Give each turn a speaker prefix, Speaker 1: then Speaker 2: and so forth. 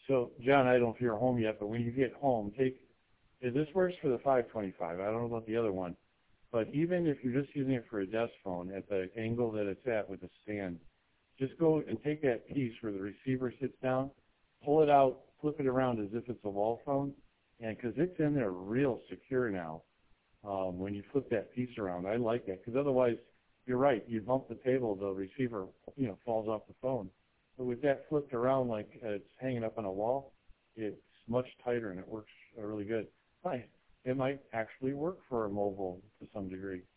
Speaker 1: So, John, I don't know if you're home yet, but when you get home, this works for the 525. I don't know about the other one. But even if you're just using it for a desk phone at the angle that it's at with the stand, just go and take that piece where the receiver sits down, pull it out, flip it around as if it's a wall phone, and because it's in there real secure now when you flip that piece around. I like that because otherwise, you're right, you bump the table, the receiver falls off the phone. But with that flipped around like it's hanging up on a wall, it's much tighter and it works really good. It might actually work for a mobile to some degree.